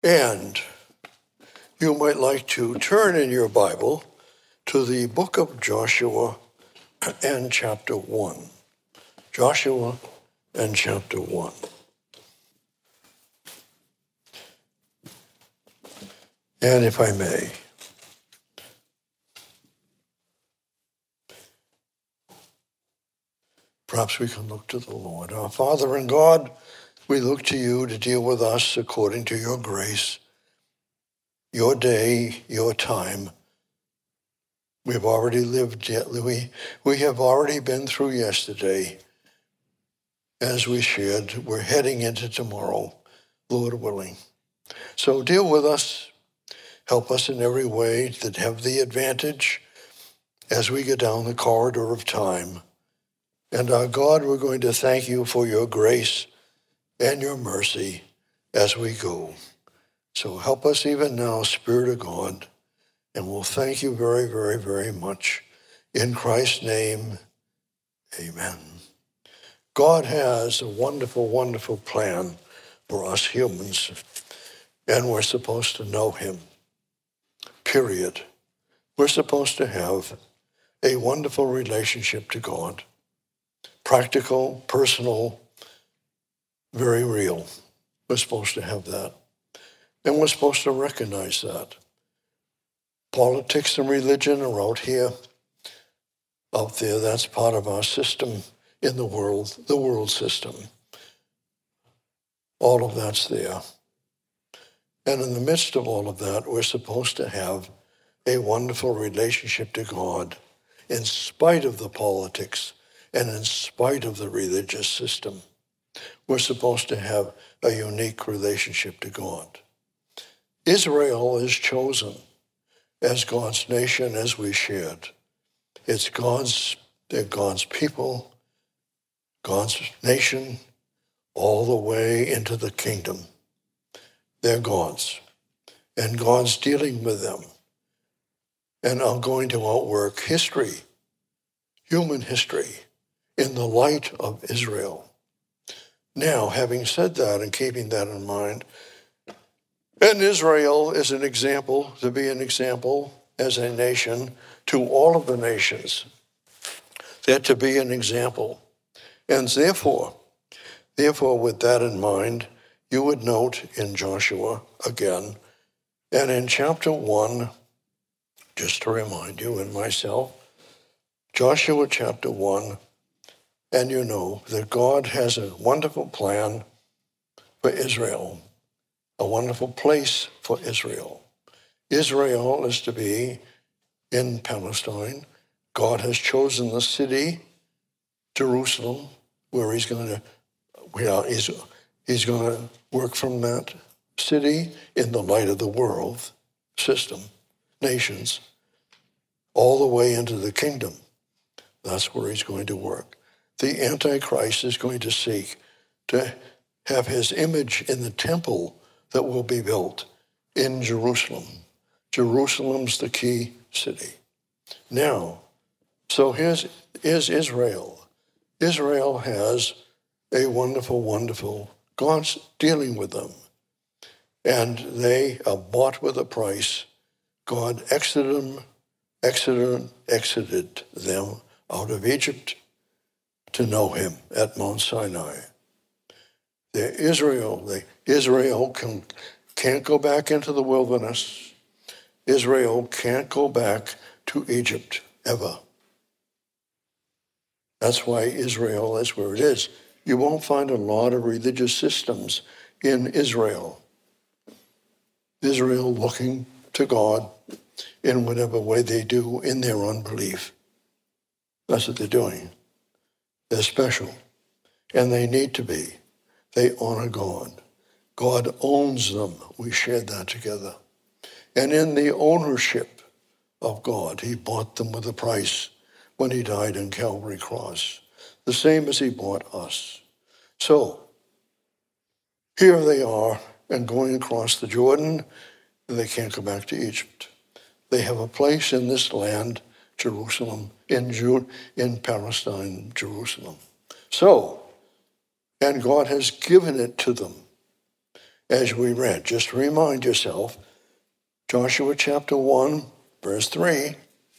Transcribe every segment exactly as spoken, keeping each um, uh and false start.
And you might like to turn in your Bible to the book of Joshua and chapter one. Joshua and chapter one. And if I may, perhaps we can look to the Lord. Our Father and God, we look to you to deal with us according to your grace, your day, your time. We've already lived, we, we have already been through yesterday. As we shared, we're heading into tomorrow, Lord willing. So deal with us. Help us in every way that have the advantage as we get down the corridor of time. And our God, we're going to thank you for your grace and your mercy as we go. So help us even now, Spirit of God, and we'll thank you very, very, very much. In Christ's name, amen. God has a wonderful, wonderful plan for us humans, and we're supposed to know him, period. We're supposed to have a wonderful relationship to God, practical, personal, very real. We're supposed to have that, and we're supposed to recognize that. Politics and religion are out here, out there. That's part of our system in the world, the world system. All of that's there. And in the midst of all of that, we're supposed to have a wonderful relationship to God in spite of the politics and in spite of the religious system. We're supposed to have a unique relationship to God. Israel is chosen as God's nation, as we shared. It's God's, they're God's people, God's nation, all the way into the kingdom. They're God's, and God's dealing with them and are going to outwork history, human history, in the light of Israel. Now, having said that and keeping that in mind, and Israel is an example, to be an example as a nation to all of the nations. They're to be an example. And therefore, therefore, with that in mind, you would note in Joshua again, and in chapter one, just to remind you and myself, Joshua chapter one, and you know that God has a wonderful plan for Israel, a wonderful place for Israel. Israel is to be in Palestine. God has chosen the city, Jerusalem, where he's going to, well, he's, he's going to work from that city in the light of the world system, nations, all the way into the kingdom. That's where he's going to work. The Antichrist is going to seek to have his image in the temple that will be built in Jerusalem. Jerusalem's the key city. Now, so here's, here's Israel. Israel has a wonderful, wonderful, God's dealing with them. And they are bought with a price. God exited them, exited, exited them out of Egypt to know him at Mount Sinai. They're Israel, they, Israel can, can't go back into the wilderness. Israel can't go back to Egypt ever. That's why Israel is where it is. You won't find a lot of religious systems in Israel. Israel looking to God in whatever way they do in their unbelief. That's what they're doing. They're special, and they need to be. They honor God. God owns them. We shared that together. And in the ownership of God, he bought them with a price when he died on Calvary Cross, the same as he bought us. So here they are, and going across the Jordan, and they can't go back to Egypt. They have a place in this land, Jerusalem, in Ju- in Palestine, Jerusalem. So, and God has given it to them. as we read. Just remind yourself, Joshua chapter one, verse three,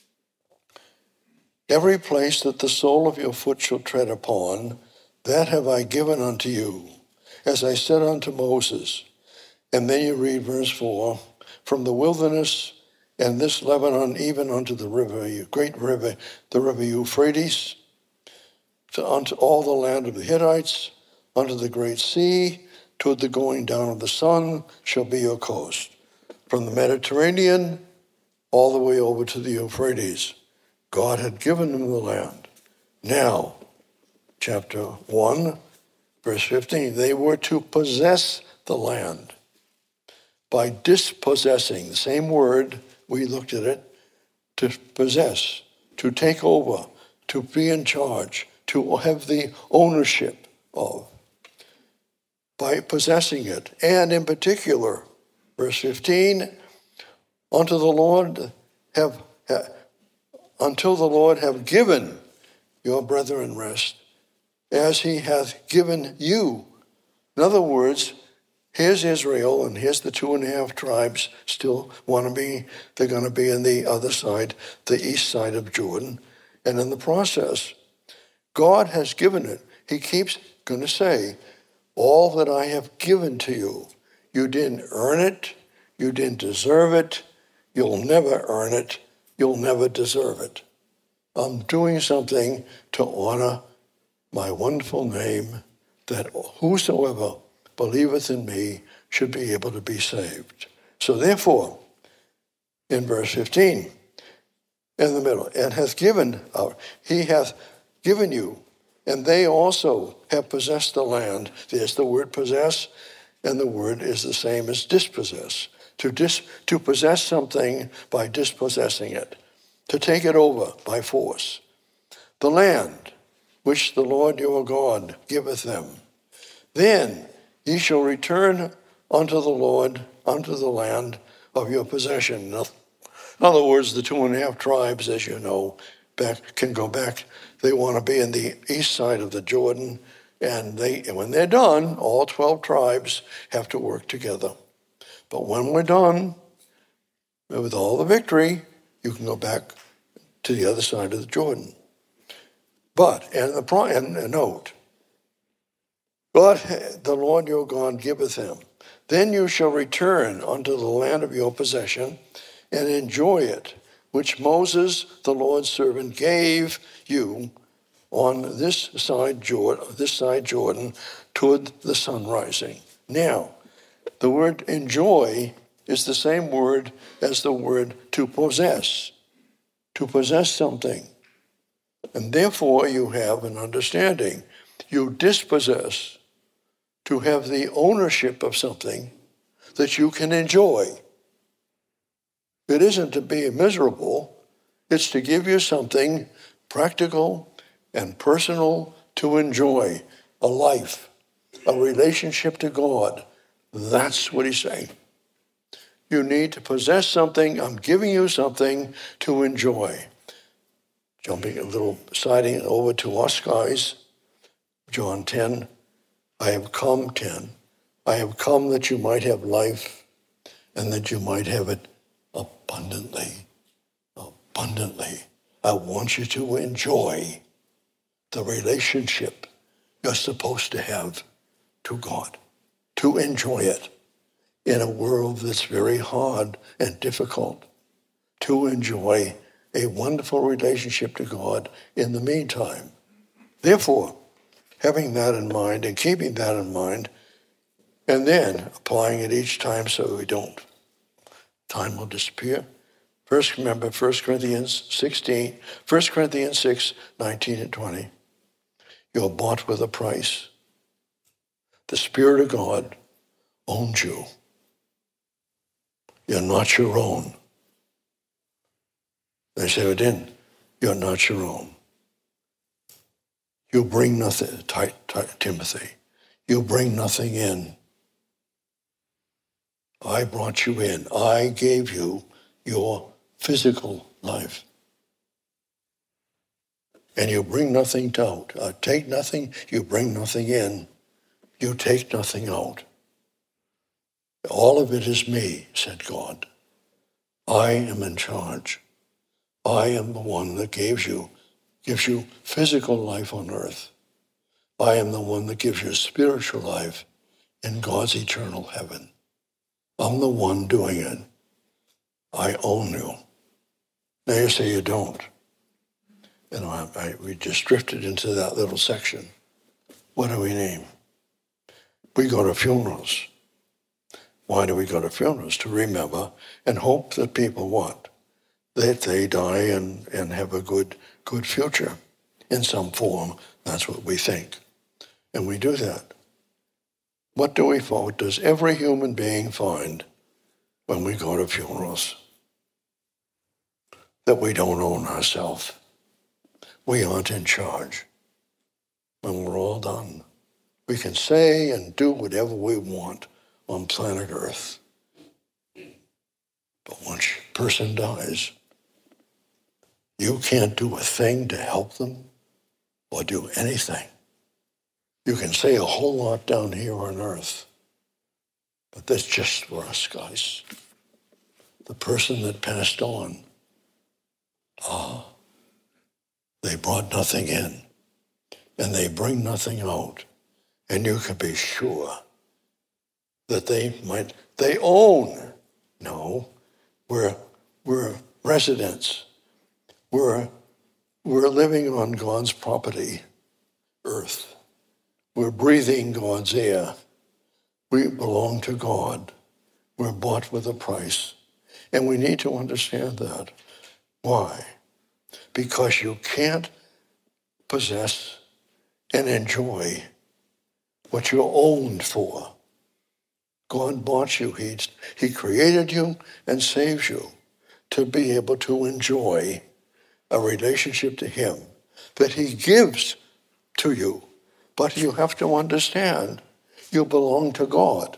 every place that the sole of your foot shall tread upon, that have I given unto you, as I said unto Moses. And then you read verse four, from the wilderness and this Lebanon, even unto the river, you great river, the river Euphrates, to, unto all the land of the Hittites, unto the great sea, toward the going down of the sun, shall be your coast. From the Mediterranean, all the way over to the Euphrates. God had given them the land. Now, chapter one, verse fifteen, they were to possess the land by dispossessing, the same word, we looked at it, to possess, to take over, to be in charge, to have the ownership of, by possessing it. And in particular, verse fifteen, unto the Lord have, have until the Lord have given your brethren rest, as he hath given you. In other words, here's Israel, and here's the two and a half tribes still want to be, they're going to be in the other side, the east side of Jordan. And in the process, God has given it. He keeps going to say, all that I have given to you, you didn't earn it, you didn't deserve it, you'll never earn it, you'll never deserve it. I'm doing something to honor my wonderful name, that whosoever believeth in me should be able to be saved. So therefore, in verse fifteen, in the middle, and hath given, uh, he hath given you, and they also have possessed the land. There's the word possess, and the word is the same as dispossess. To, dis, to possess something by dispossessing it, to take it over by force. The land which the Lord your God giveth them. Then ye shall return unto the Lord, unto the land of your possession. In other words, the two and a half tribes, as you know, back can go back. They want to be in the east side of the Jordan, and they, when they're done, all twelve tribes have to work together. But when we're done with all the victory, you can go back to the other side of the Jordan. But, and the and a note, God, the Lord your God giveth him. Then you shall return unto the land of your possession and enjoy it, which Moses, the Lord's servant, gave you on this side Jordan, this side Jordan, toward the sun rising. Now, the word enjoy is the same word as the word to possess, to possess something. And therefore you have an understanding. You dispossess to have the ownership of something that you can enjoy. It isn't to be miserable. It's to give you something practical and personal to enjoy, a life, a relationship to God. That's what he's saying. You need to possess something. I'm giving you something to enjoy. Jumping a little, siding over to us guys, John ten, I have come, ten, I have come that you might have life and that you might have it abundantly, abundantly. I want you to enjoy the relationship you're supposed to have to God, to enjoy it in a world that's very hard and difficult, to enjoy a wonderful relationship to God in the meantime. Therefore, having that in mind and keeping that in mind, and then applying it each time so we don't, time will disappear. First, remember First Corinthians sixteen, First Corinthians six, nineteen and twenty. You're bought with a price. The Spirit of God owns you. You're not your own. They say it in, you're not your own. You bring nothing, tight, tight, Timothy. You bring nothing in. I brought you in. I gave you your physical life. And you bring nothing out. Uh, take nothing, you bring nothing in. You take nothing out. All of it is me, said God. I am in charge. I am the one that gives you, gives you physical life on earth. I am the one that gives you spiritual life in God's eternal heaven. I'm the one doing it. I own you. Now you say you don't. You know, I, I, we just drifted into that little section. What do we name? We go to funerals. Why do we go to funerals? To remember and hope that people what? That they die and, and have a good, good future in some form. That's what we think. And we do that. What do we find? What does every human being find when we go to funerals? That we don't own ourselves. We aren't in charge. When we're all done, we can say and do whatever we want on planet Earth. But once a person dies, you can't do a thing to help them or do anything. You can say a whole lot down here on Earth, but that's just for us guys. The person that passed on, ah, they brought nothing in, and they bring nothing out, and you can be sure that they might, they own. No, we're, we're residents. We're, we're living on God's property, earth. We're breathing God's air. We belong to God. We're bought with a price. And we need to understand that. Why? Because you can't possess and enjoy what you're owned for. God bought you. He, he created you and saves you to be able to enjoy a relationship to him that he gives to you. But you have to understand you belong to God.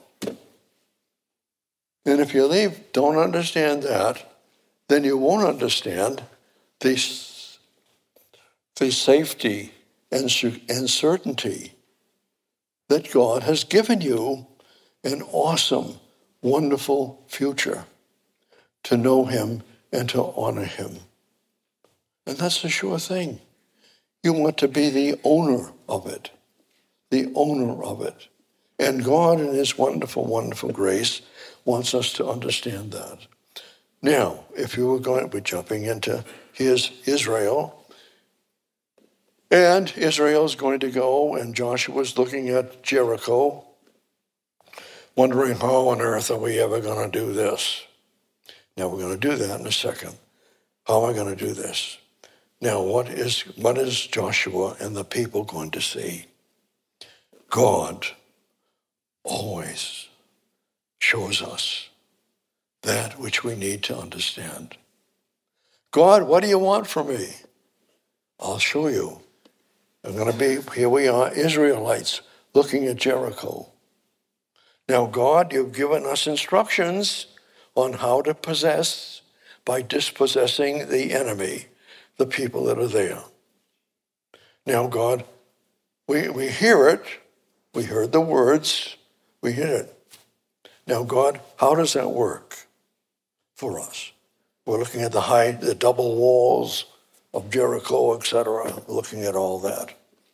And if you leave, don't understand that, then you won't understand the, the safety and, and certainty that God has given you an awesome, wonderful future to know him and to honor him. And that's a sure thing. You want to be the owner of it, the owner of it. And God in his wonderful, wonderful grace wants us to understand that. Now, if you were going to be jumping into his Israel, and Israel's going to go, and Joshua's looking at Jericho, wondering how on earth are we ever going to do this? Now, we're going to do that in a second. How am I going to do this? Now, what is what is Joshua and the people going to see? God always shows us that which we need to understand. God, what do you want from me? I'll show you. I'm going to be, here we are, Israelites, looking at Jericho. Now, God, you've given us instructions on how to possess by dispossessing the enemy, the people that are there. Now, God, we, we hear it. We heard the words. We hear it. Now, God, how does that work for us? We're looking at the high, the double walls of Jericho, et cetera, looking at all that.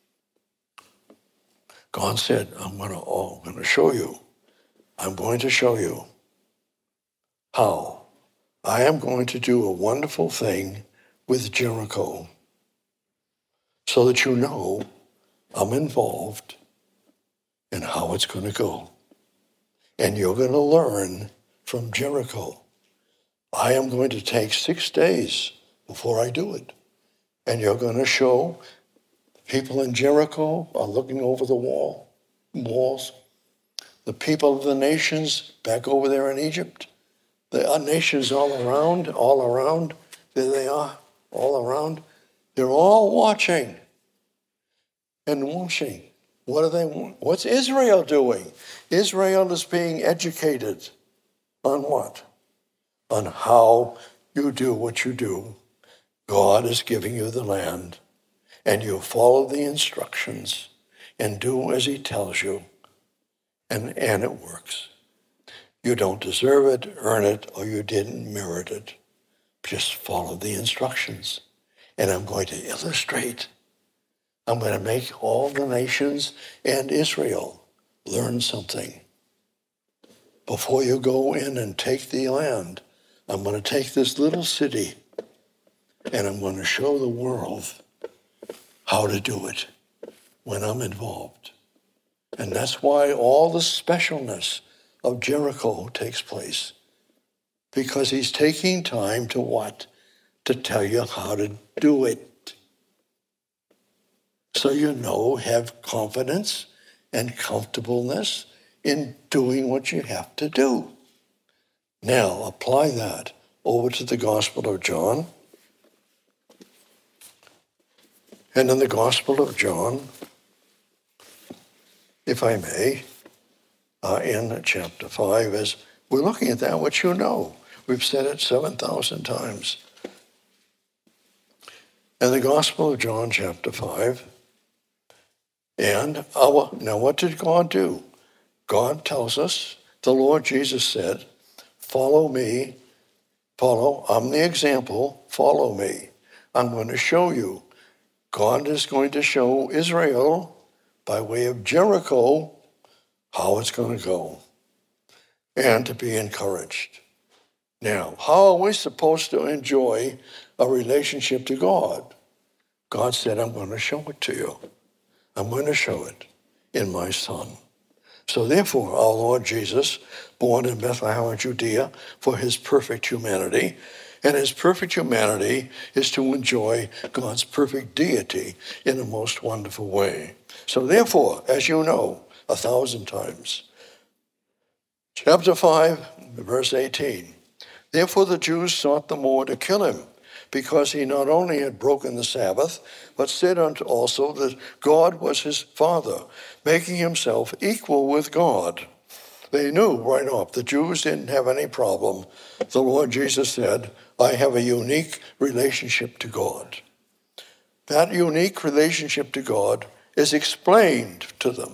God said, I'm going to, oh, I'm going to show you. I'm going to show you how. I am going to do a wonderful thing with Jericho so that you know I'm involved in how it's going to go. And you're going to learn from Jericho. I am going to take six days before I do it. And you're going to show people in Jericho are looking over the wall, walls. The people of the nations back over there in Egypt, the nations all around, all around, there they are, all around. They're all watching and watching. What are they? What's Israel doing? Israel is being educated on what? On how you do what you do. God is giving you the land, and you follow the instructions and do as he tells you, and, and it works. You don't deserve it, earn it, or you didn't merit it. Just follow the instructions. And I'm going to illustrate. I'm going to make all the nations and Israel learn something. Before you go in and take the land, I'm going to take this little city and I'm going to show the world how to do it when I'm involved. And that's why all the specialness of Jericho takes place. Because he's taking time to what? To tell you how to do it. So you know, have confidence and comfortableness in doing what you have to do. Now, apply that over to the Gospel of John. And in the Gospel of John, if I may, uh, in chapter five, as we're looking at that, which you know. We've said it seven thousand times. In the Gospel of John, chapter five, and our, now what did God do? God tells us, the Lord Jesus said, follow me, follow, I'm the example, follow me. I'm going to show you. God is going to show Israel, by way of Jericho, how it's going to go, and to be encouraged. Now, how are we supposed to enjoy a relationship to God? God said, I'm going to show it to you. I'm going to show it in my Son. So therefore, our Lord Jesus, born in Bethlehem of Judea for his perfect humanity, and his perfect humanity is to enjoy God's perfect deity in a most wonderful way. So therefore, as you know, a thousand times, chapter five, verse eighteen, therefore the Jews sought the more to kill him, because he not only had broken the Sabbath, but said unto also that God was his Father, making himself equal with God. They knew right off, the Jews didn't have any problem. The Lord Jesus said, I have a unique relationship to God. That unique relationship to God is explained to them.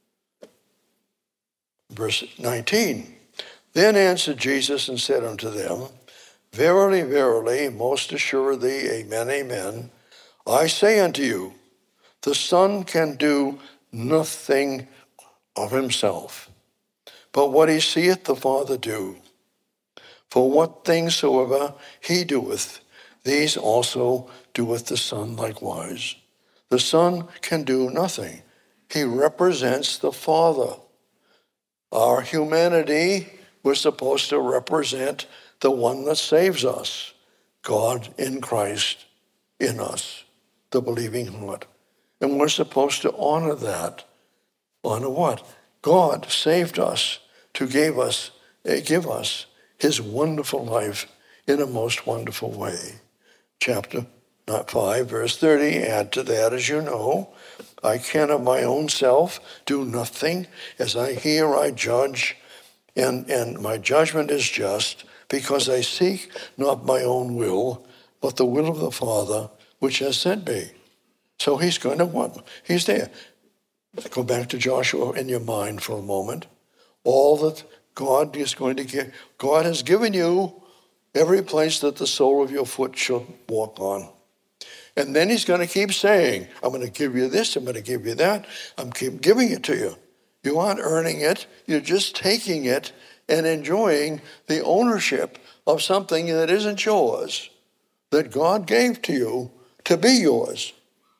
Verse nineteen, then answered Jesus and said unto them, verily, verily, most assuredly, amen, amen, I say unto you, the Son can do nothing of himself, but what he seeth the Father do. For what things soever he doeth, these also doeth the Son likewise. The Son can do nothing. He represents the Father. Our humanity, we're supposed to represent the one that saves us, God in Christ in us, the believing heart. And we're supposed to honor that. Honor what? God saved us to give us, give us his wonderful life in a most wonderful way. Chapter not five, verse thirty, add to that, as you know, I can of my own self do nothing. As I hear, I judge, and, and my judgment is just, because I seek not my own will, but the will of the Father which has sent me. So he's going to what? He's there. Go back to Joshua in your mind for a moment. All that God is going to give, God has given you every place that the sole of your foot should walk on. And then he's going to keep saying, I'm going to give you this, I'm going to give you that, I'm keep giving it to you. You aren't earning it, you're just taking it and enjoying the ownership of something that isn't yours, that God gave to you to be yours.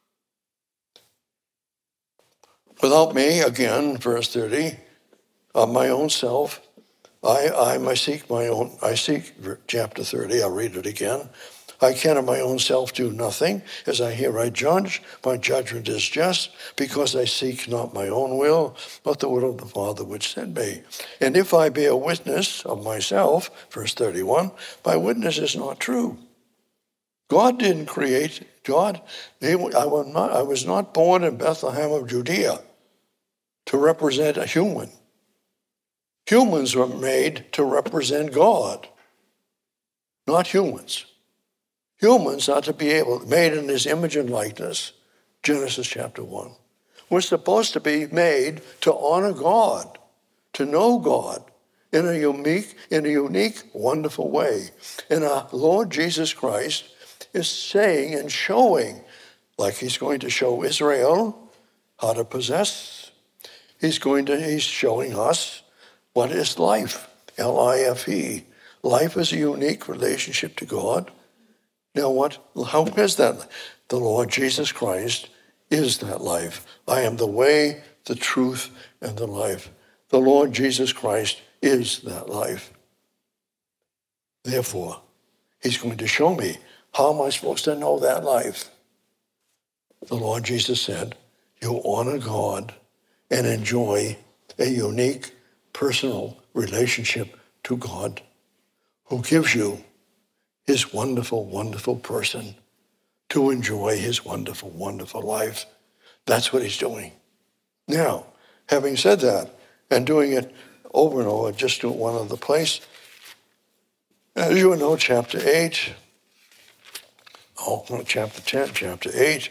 Without me, again, verse thirty, of my own self, I, I, I seek my own, I seek, chapter thirty, I'll read it again. I can of my own self do nothing. As I hear, I judge. My judgment is just, because I seek not my own will, but the will of the Father which sent me. And if I bear witness of myself, verse thirty-one, my witness is not true. God didn't create, God, I was not, I was not born in Bethlehem of Judea to represent a human. Humans were made to represent God, not humans. Humans are to be able, made in his image and likeness, Genesis chapter one. We're supposed to be made to honor God, to know God, in a unique, in a unique, wonderful way. And our Lord Jesus Christ is saying and showing, like he's going to show Israel how to possess. He's going to, he's showing us what is life, L I F E. Life is a unique relationship to God. Now what, how is that? The Lord Jesus Christ is that life. I am the way, the truth, and the life. The Lord Jesus Christ is that life. Therefore, he's going to show me, how am I supposed to know that life? The Lord Jesus said, you honor God and enjoy a unique, personal relationship to God, who gives you his wonderful, wonderful person to enjoy his wonderful, wonderful life. That's what he's doing. Now, having said that, and doing it over and over, just do one other place. As you know, chapter eight, oh, no, chapter ten, chapter eight,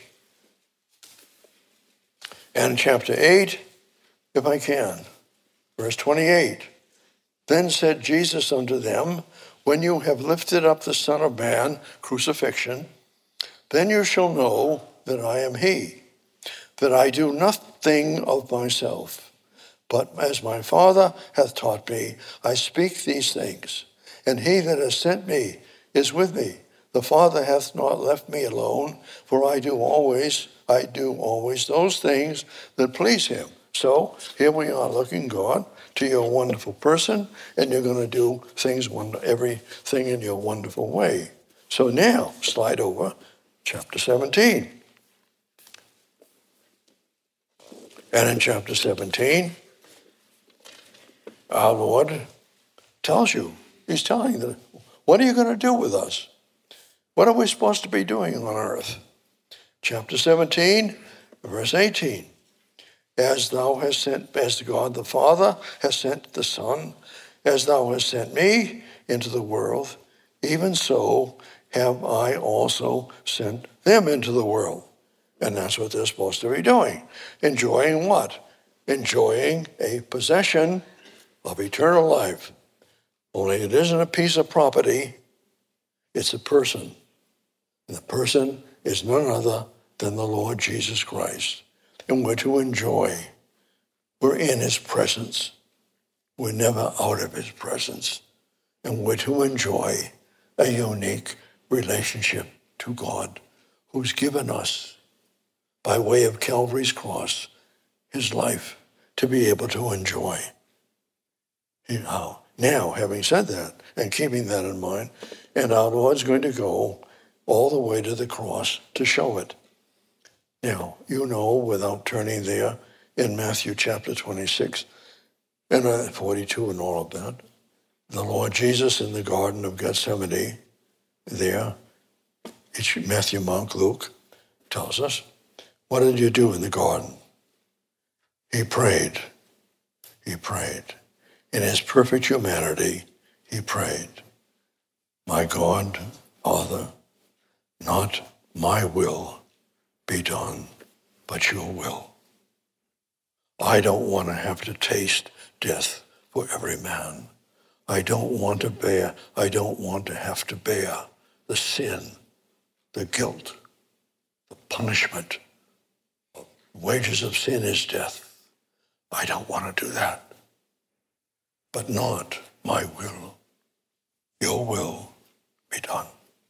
and chapter eight, if I can, verse twenty-eight. Then said Jesus unto them, when you have lifted up the Son of Man, crucifixion, then you shall know that I am he, that I do nothing of myself, but as my Father hath taught me, I speak these things. And he that has sent me is with me. The Father hath not left me alone, for I do always, I do always those things that please him. So here we are looking, God, to your wonderful person, and you're going to do things, everything in your wonderful way. So now, slide over, chapter seventeen. And in chapter seventeen, our Lord tells you, he's telling them, what are you going to do with us? What are we supposed to be doing on earth? Chapter seventeen, verse eighteen. As thou hast sent, as God the Father has sent the Son, as thou hast sent me into the world, even so have I also sent them into the world. And that's what they're supposed to be doing. Enjoying what? Enjoying a possession of eternal life. Only it isn't a piece of property, it's a person. And the person is none other than the Lord Jesus Christ. And we're to enjoy. We're in his presence. We're never out of his presence. And we're to enjoy a unique relationship to God, who's given us, by way of Calvary's cross, his life to be able to enjoy. You know, now, having said that, and keeping that in mind, and our Lord's going to go all the way to the cross to show it. Now, you know, without turning there, in Matthew chapter twenty-six, and forty-two and all of that, the Lord Jesus in the Garden of Gethsemane, there, it's Matthew, Mark, Luke, tells us, what did you do in the garden? He prayed. He prayed. In his perfect humanity, he prayed, my God, Father, not my will be done, but your will. I don't want to have to taste death for every man. I don't want to bear, I don't want to have to bear the sin, the guilt, the punishment. The wages of sin is death. I don't want to do that. But not my will. Your will be done.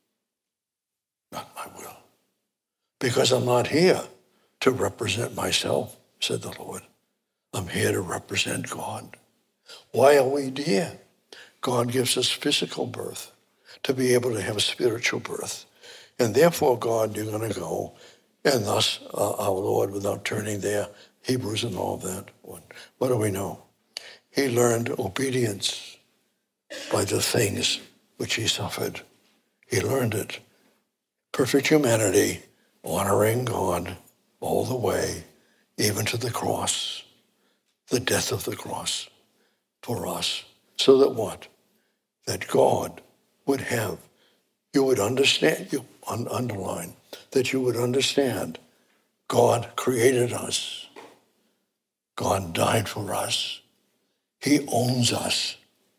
Not my will. Because I'm not here to represent myself, said the Lord. I'm here to represent God. Why are we here? God gives us physical birth to be able to have a spiritual birth. And therefore, God, you're going to go, and thus uh, our Lord, without turning there, Hebrews and all that, what, what do we know? He learned obedience by the things which he suffered. He learned it. Perfect humanity, honoring God all the way, even to the cross, the death of the cross for us. So that what? That God would have, you would understand, you un- underline, that you would understand God created us. God died for us. He owns us.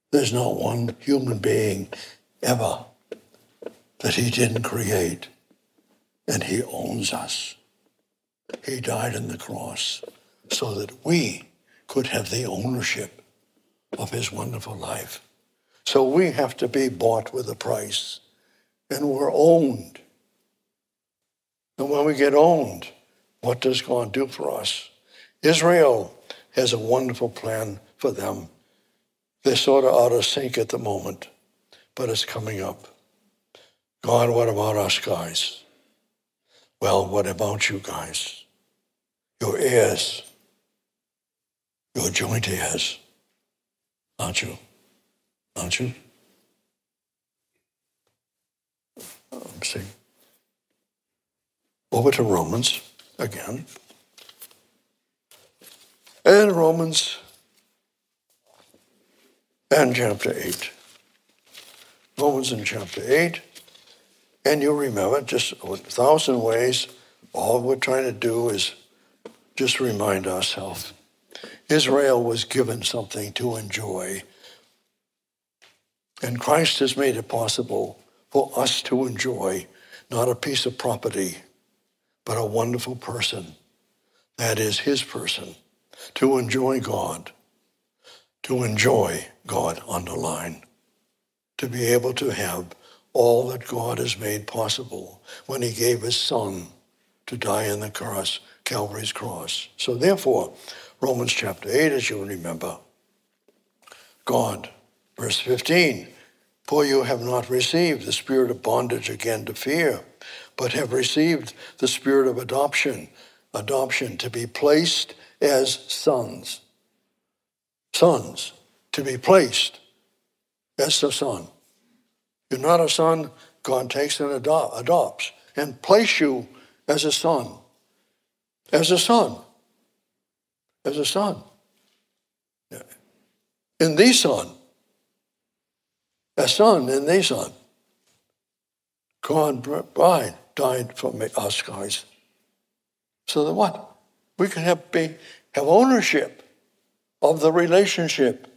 There's not one human being ever that he didn't create, and he owns us. He died on the cross so that we could have the ownership of his wonderful life. So we have to be bought with a price, and we're owned. And when we get owned, what does God do for us? Israel has a wonderful plan for them. They're sort of out of sync at the moment, but it's coming up. God, what about us guys? Well, what about you guys? You're heirs. You're joint heirs. Aren't you? Aren't you? Let's see. Over to Romans again. And Romans and chapter eight. Romans in chapter eight. And you'll remember, just a thousand ways, all we're trying to do is just remind ourselves. Israel was given something to enjoy. And Christ has made it possible for us to enjoy not a piece of property, but a wonderful person. That is his person. To enjoy God. To enjoy God, underline. To be able to have all that God has made possible when he gave his son to die on the cross, Calvary's cross. So therefore, Romans chapter eight, as you remember, God, verse fifteen, for you have not received the spirit of bondage again to fear, but have received the spirit of adoption, adoption to be placed as sons. Sons, to be placed as a son. You're not a son, God takes and ado- adopts and place you as a son. As a son. As a son. In the son. A son in the son. God died, died for me, us guys. So that what? We can have, be, have ownership of the relationship.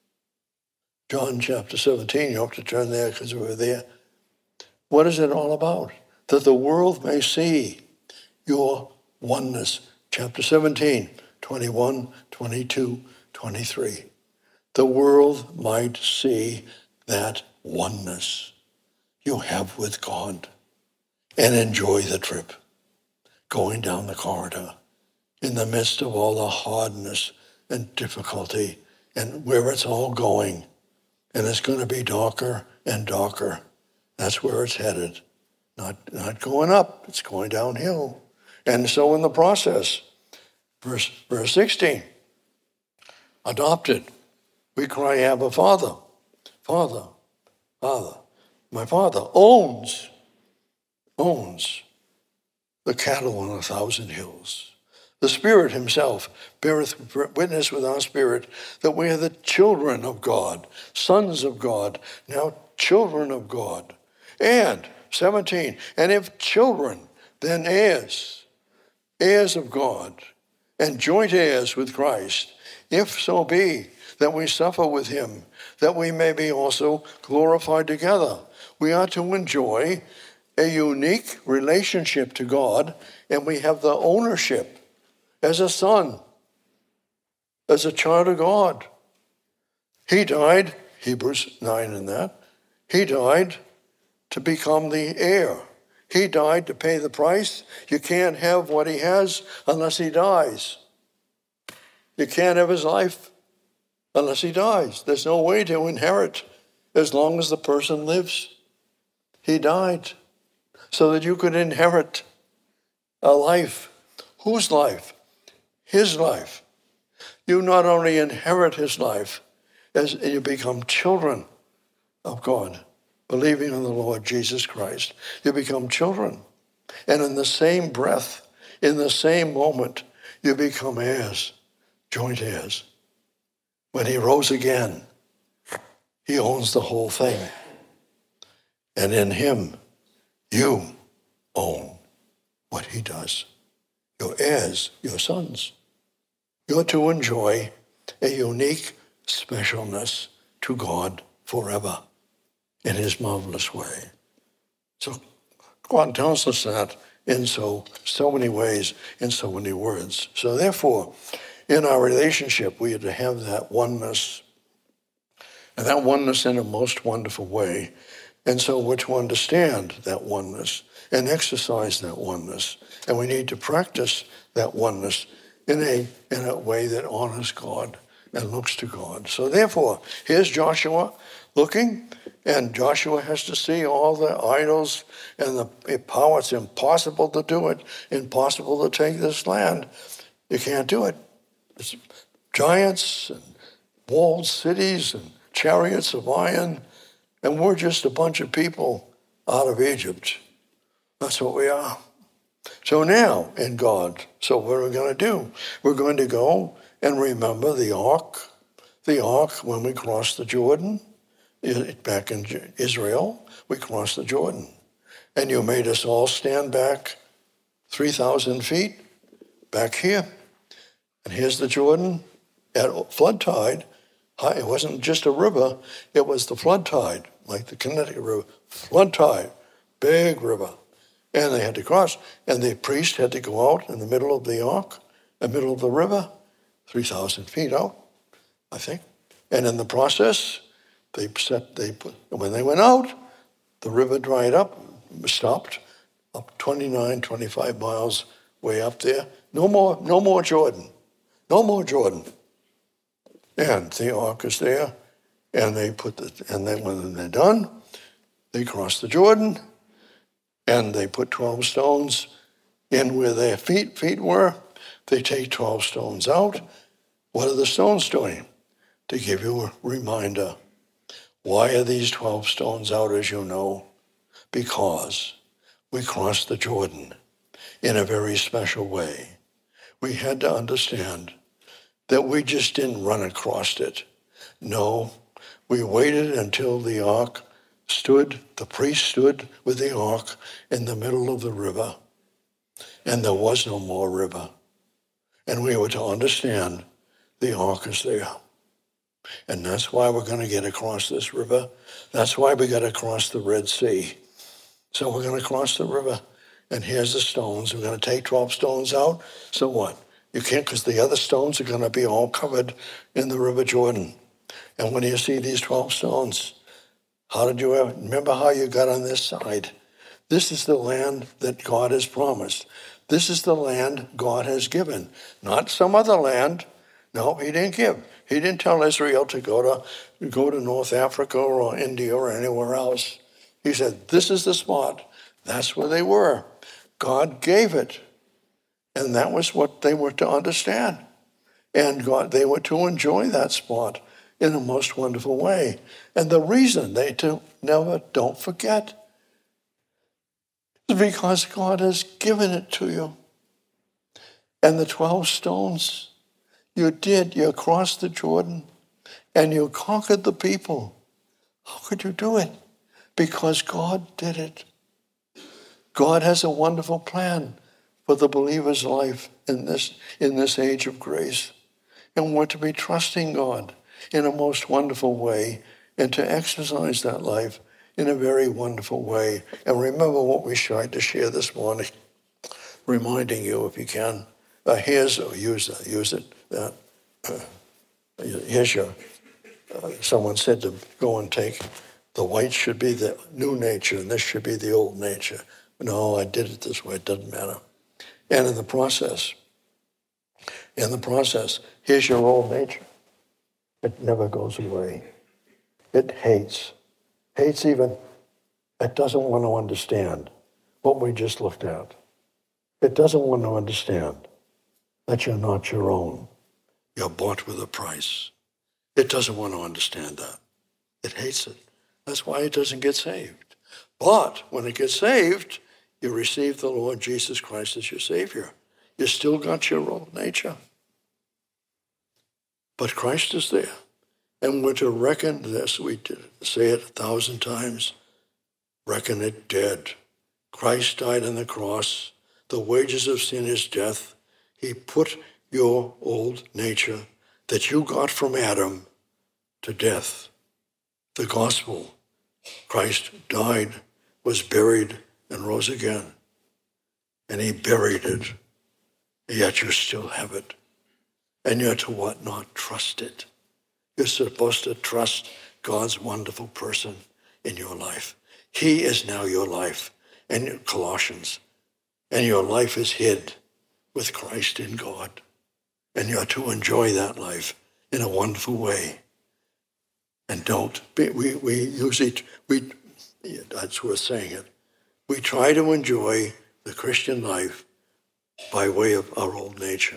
John chapter seventeen, you have to turn there because we're there. What is it all about? That the world may see your oneness. Chapter seventeen, twenty-one, twenty-two, twenty-three. The world might see that oneness you have with God and enjoy the trip, going down the corridor in the midst of all the hardness and difficulty and where it's all going. And it's going to be darker and darker. That's where it's headed. Not, not going up, it's going downhill. And so in the process, verse, verse sixteen, adopted, we cry, Abba, Father, Father, Father. My Father owns, owns the cattle on a thousand hills. The Spirit himself beareth witness with our spirit that we are the children of God, sons of God, now children of God. And, seventeen, and if children, then heirs, heirs of God, and joint heirs with Christ, if so be that we suffer with him, that we may be also glorified together. We are to enjoy a unique relationship to God, and we have the ownership as a son, as a child of God. He died, Hebrews nine in that, he died to become the heir. He died to pay the price. You can't have what he has unless he dies. You can't have his life unless he dies. There's no way to inherit as long as the person lives. He died so that you could inherit a life. Whose life? His life. You not only inherit his life, as you become children of God, believing in the Lord Jesus Christ, you become children. And in the same breath, in the same moment, you become heirs, joint heirs. When he rose again, he owns the whole thing. And in him, you own what he does. Your heirs, your sons. You're to enjoy a unique specialness to God forever in his marvelous way. So God tells us that in so, so many ways, in so many words. So therefore, in our relationship, we are to have that oneness, and that oneness in a most wonderful way. And so we're to understand that oneness and exercise that oneness. And we need to practice that oneness in a, in a way that honors God and looks to God. So therefore, here's Joshua looking, and Joshua has to see all the idols and the power. It's impossible to do it, impossible to take this land. You can't do it. It's giants and walled cities and chariots of iron, and we're just a bunch of people out of Egypt. That's what we are. So now, in God, so what are we going to do? We're going to go and remember the ark, the ark when we crossed the Jordan. Back in Israel, we crossed the Jordan. And you made us all stand back three thousand feet back here. And here's the Jordan at flood tide. It wasn't just a river, it was the flood tide, like the Connecticut River. Flood tide, big river. And they had to cross. And the priest had to go out in the middle of the ark, the middle of the river, three thousand feet out, I think. And in the process, they set, they put, when they went out, the river dried up, stopped, up twenty-nine, twenty-five miles way up there. No more, no more Jordan. No more Jordan. And the ark is there, and they put the, and then when they're done, they cross the Jordan, and they put twelve stones in where their feet feet were. They take twelve stones out. What are the stones doing? To give you a reminder. Why are these twelve stones out, as you know? Because we crossed the Jordan in a very special way. We had to understand that we just didn't run across it. No, we waited until the ark stood, the priest stood with the ark in the middle of the river, and there was no more river. And we were to understand the ark is there. And that's why we're going to get across this river. That's why we got to cross the Red Sea. So we're going to cross the river, and here's the stones. We're going to take twelve stones out. So what? You can't, because the other stones are going to be all covered in the River Jordan. And when you see these twelve stones, how did you ever, remember how you got on this side? This is the land that God has promised. This is the land God has given, not some other land. No, he didn't give. He didn't tell Israel to go to go to North Africa or India or anywhere else. He said, this is the spot. That's where they were. God gave it. And that was what they were to understand. And God, they were to enjoy that spot in a most wonderful way. And the reason they to never, don't forget, is because God has given it to you. And the twelve stones, you did, you crossed the Jordan, and you conquered the people. How could you do it? Because God did it. God has a wonderful plan for the believer's life in this, in this age of grace. And we're to be trusting God in a most wonderful way and to exercise that life in a very wonderful way. And remember what we tried to share this morning, reminding you, if you can, uh, here's, oh, use that, use it, that. Uh, here's your, uh, someone said to go and take, the white should be the new nature and this should be the old nature. No, I did it this way, it doesn't matter. And in the process, in the process, here's your old nature. It never goes away. It hates, hates even, it doesn't want to understand what we just looked at. It doesn't want to understand that you're not your own. You're bought with a price. It doesn't want to understand that. It hates it. That's why it doesn't get saved. But when it gets saved, you receive the Lord Jesus Christ as your Savior. You still got your old nature. But Christ is there. And we're to reckon this, we say it a thousand times, reckon it dead. Christ died on the cross. The wages of sin is death. He put your old nature that you got from Adam to death. the gospel. Christ died, was buried, and rose again. And he buried it. Yet you still have it. And you're to what? Not trust it. You're supposed to trust God's wonderful person in your life. He is now your life. And Colossians. And your life is hid with Christ in God. And you're to enjoy that life in a wonderful way. And don't, be, we, we usually, we, that's worth saying it, we try to enjoy the Christian life by way of our old nature.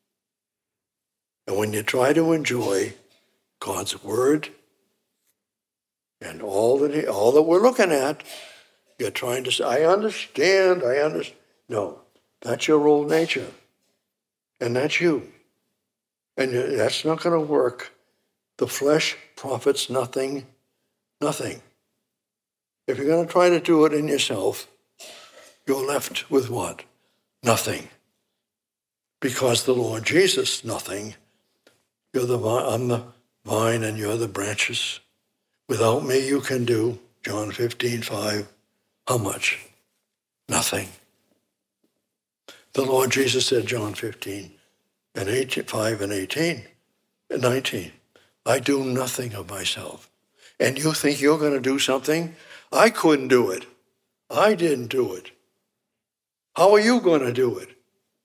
And when you try to enjoy God's word and all that, he, all that we're looking at, you're trying to say, I understand, I understand. No, that's your old nature. And that's you. And that's not going to work. The flesh profits nothing, nothing. If you're going to try to do it in yourself, you're left with what? Nothing. Because the Lord Jesus, nothing. You're the vine, I'm the vine and you're the branches. Without me you can do, John fifteen five, how much? Nothing. The Lord Jesus said, John fifteen and eighteen, five and eighteen and nineteen, I do nothing of myself. And you think you're going to do something? I couldn't do it. I didn't do it. How are you going to do it?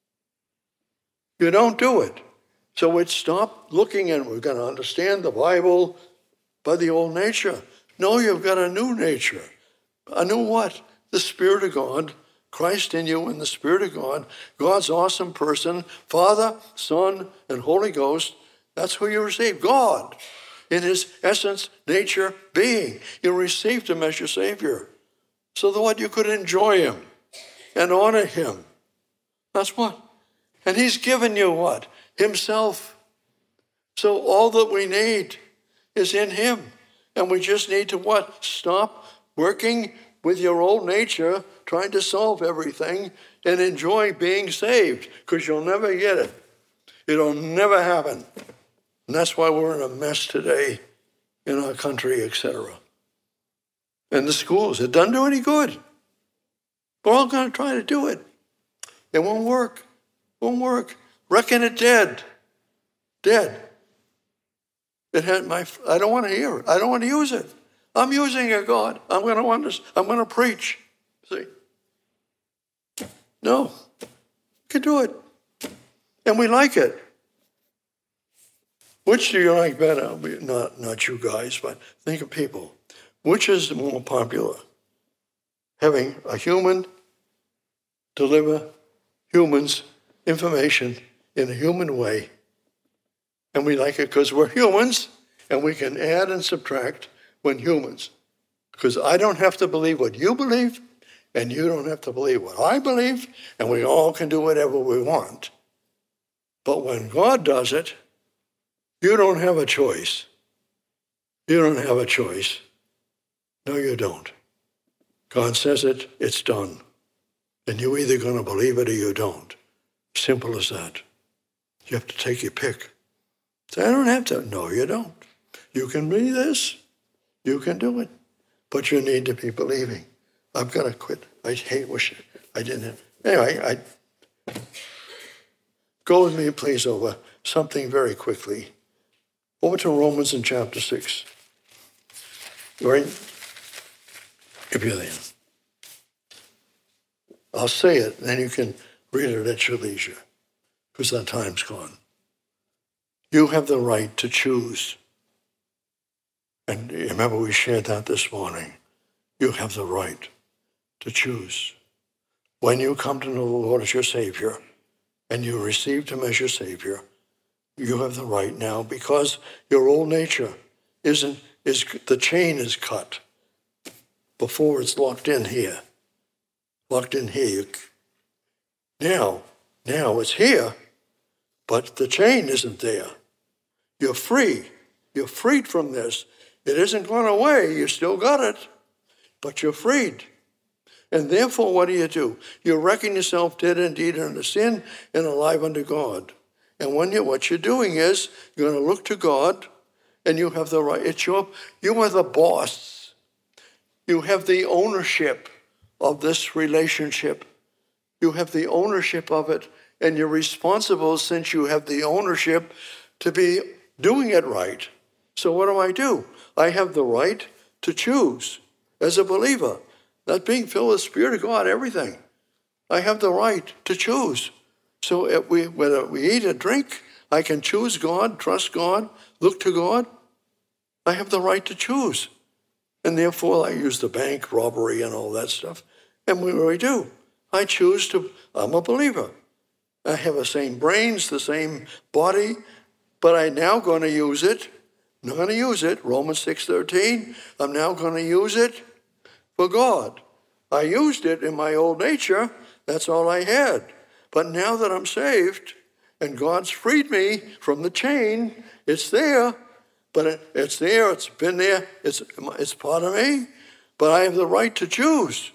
You don't do it. So it's stop looking and we're going to understand the Bible by the old nature. No, you've got a new nature. A new what? The Spirit of God, Christ in you and the Spirit of God, God's awesome person, Father, Son, and Holy Ghost. That's who you receive. God, in his essence, nature, being. You received him as your Savior. So that what? You could enjoy him and honor him. That's what? And he's given you what? Himself. So all that we need is in him. And we just need to what? Stop working with your old nature, trying to solve everything, and enjoy being saved, because you'll never get it. It'll never happen. And that's why we're in a mess today in our country, et cetera. And the schools, it doesn't do any good. We're all going to try to do it. It won't work. It won't work. Reckon it dead. Dead. It had my. I don't want to hear it. I don't want to use it. I'm using it, God. I'm going to understand. I'm going to preach. See? No. We can do it. And we like it. Which do you like better? Not, not you guys, but think of people. Which is more popular? Having a human deliver humans information in a human way. And we like it because we're humans and we can add and subtract when humans. Because I don't have to believe what you believe and you don't have to believe what I believe, and we all can do whatever we want. But when God does it, you don't have a choice. You don't have a choice. No, you don't. God says it, it's done. And you're either going to believe it or you don't. Simple as that. You have to take your pick. Say, I don't have to. No, you don't. You can be this. You can do it. But you need to be believing. I'm going to quit. I hate wishing I didn't have. Anyway, I go with me, please, over something very quickly. Over to Romans in chapter six. Right? If you're there. I'll say it, and then you can read it at your leisure, because that time's gone. You have the right to choose. And remember, we shared that this morning. You have the right to choose. When you come to know the Lord as your Savior, and you received him as your Savior, you have the right now, because your old nature isn't, is the chain is cut before it's locked in here. Locked in here. You, now, now it's here, but the chain isn't there. You're free. You're freed from this. It isn't gone away. You still got it, but you're freed. And therefore, what do you do? You reckon yourself dead indeed unto sin and alive unto God. And when you, what you're doing is you're going to look to God And you have the right. It's your, you are the boss. You have the ownership of this relationship. You have the ownership of it, and you're responsible, since you have the ownership, to be doing it right. So what do I do? I have the right to choose as a believer. That's being filled with the Spirit of God, everything. I have the right to choose. So if we, whether we eat or drink, I can choose God, trust God, look to God. I have the right to choose. And therefore, I use the bank robbery and all that stuff. And what do I do? I choose to, I'm a believer. I have the same brains, the same body, but I'm now going to use it. I'm not going to use it. Romans six thirteen, I'm now going to use it for God. I used it in my old nature. That's all I had. But now that I'm saved and God's freed me from the chain, it's there. But it, it's there, it's been there, it's, it's part of me. But I have the right to choose.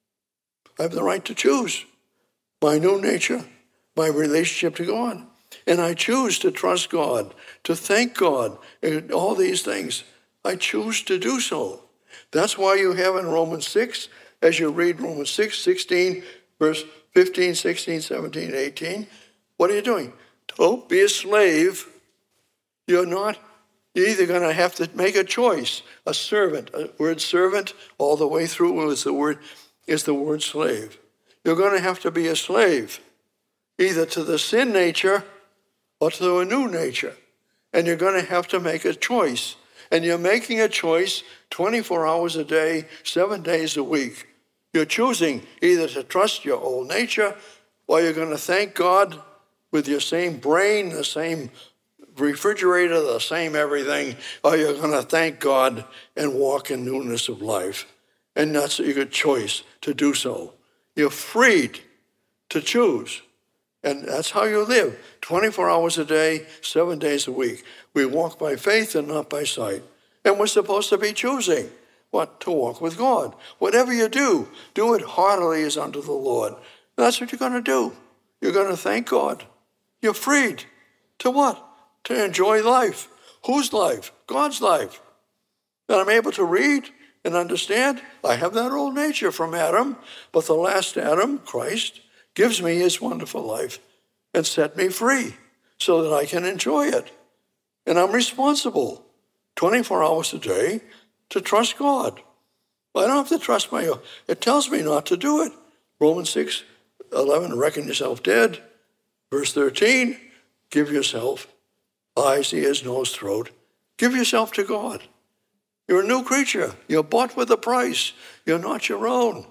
I have the right to choose my new nature, my relationship to God. And I choose to trust God, to thank God, and all these things. I choose to do so. That's why you have in Romans six, as you read Romans six, sixteen, verse fifteen, sixteen, seventeen, eighteen, what are you doing? Don't be a slave. You're not. You're either going to have to make a choice. A servant, a word servant, all the way through is the word is the word slave. You're going to have to be a slave, either to the sin nature or to a new nature. And you're going to have to make a choice. And you're making a choice twenty-four hours a day, seven days a week. You're choosing either to trust your old nature, or you're going to thank God with your same brain, the same refrigerator, the same everything, or you're going to thank God and walk in newness of life. And that's your choice to do so. You're freed to choose. And that's how you live, twenty-four hours a day, seven days a week. We walk by faith and not by sight. And we're supposed to be choosing what? To walk with God. Whatever you do, do it heartily as unto the Lord. And that's what you're going to do. You're going to thank God. You're freed. To what? To enjoy life. Whose life? God's life. And I'm able to read and understand. I have that old nature from Adam, but the last Adam, Christ, gives me his wonderful life and set me free so that I can enjoy it. And I'm responsible twenty-four hours a day to trust God. I don't have to trust my own. It tells me not to do it. Romans six eleven, reckon yourself dead. Verse thirteen, give yourself eyes, ears, nose, throat. Give yourself to God. You're a new creature. You're bought with a price. You're not your own.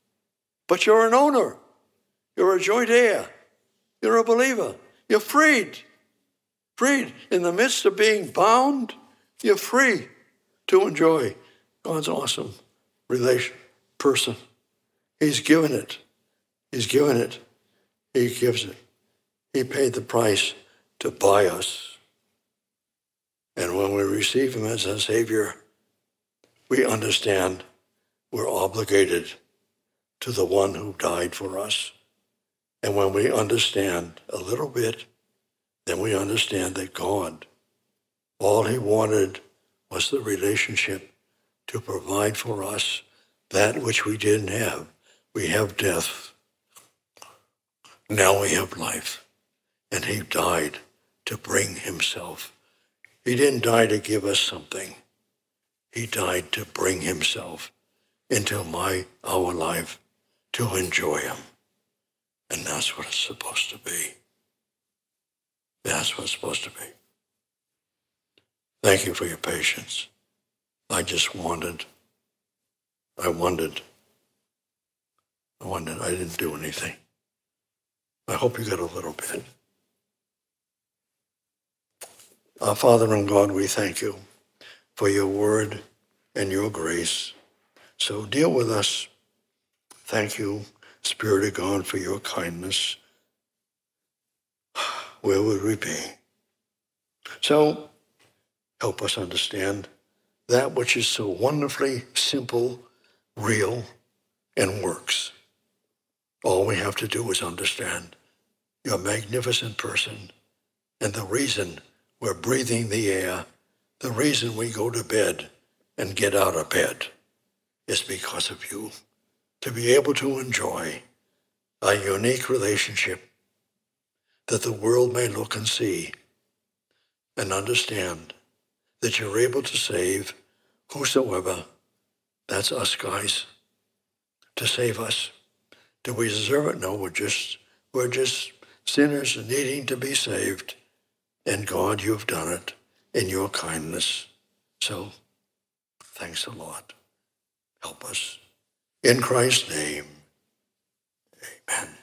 But you're an owner. You're a joint heir. You're a believer. You're freed. Freed. In the midst of being bound, you're free to enjoy God's awesome relation, person. He's given it. He's given it. He gives it. He paid the price to buy us. And when we receive him as our Savior, we understand we're obligated to the one who died for us. And when we understand a little bit, then we understand that God, all he wanted was the relationship to provide for us that which we didn't have. We have death. Now we have life. And he died to bring himself. He didn't die to give us something. He died to bring himself into my, our life to enjoy him. And that's what it's supposed to be. That's what it's supposed to be. Thank you for your patience. I just wanted, I wondered, I wondered, I didn't do anything. I hope you got a little bit. Our Father and God, we thank you for your word and your grace. So deal with us. Thank you, Spirit of God, for your kindness. Where would we be? So help us understand that which is so wonderfully simple, real, and works. All we have to do is understand your magnificent person and the reason we're breathing the air The reason we go to bed and get out of bed is because of you. To be able to enjoy a unique relationship that the world may look and see and understand that you're able to save whosoever. That's us, guys. To save us. Do we deserve it? No, we're just we're just sinners needing to be saved. And God, you've done it in your kindness. So, thanks a lot. Help us. In Christ's name, amen.